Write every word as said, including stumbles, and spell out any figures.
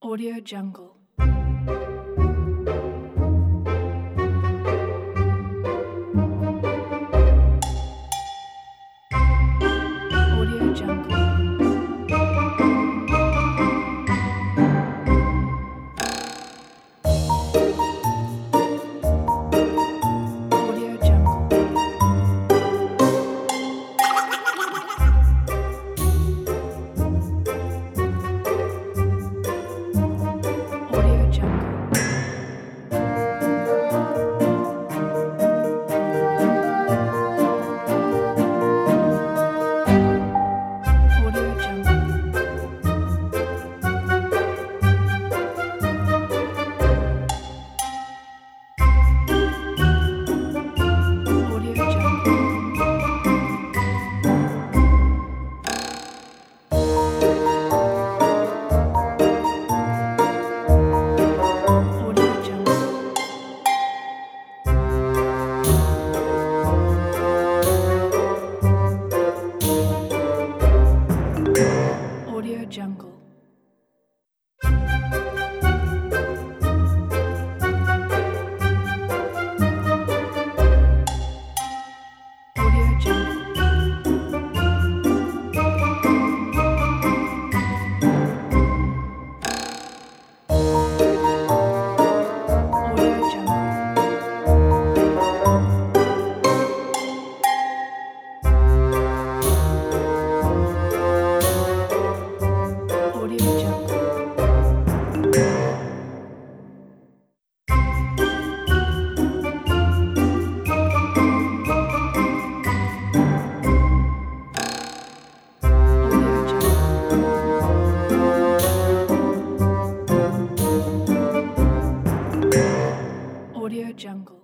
Audio Jungle. Audio Jungle. Audio Jungle. Audio Jungle. Audio Jungle. Audio Jungle. Audio Jungle. Audio Jungle. Audio Jungle. Audio Jungle. Audio Jungle. Audio Jungle. Audio Jungle.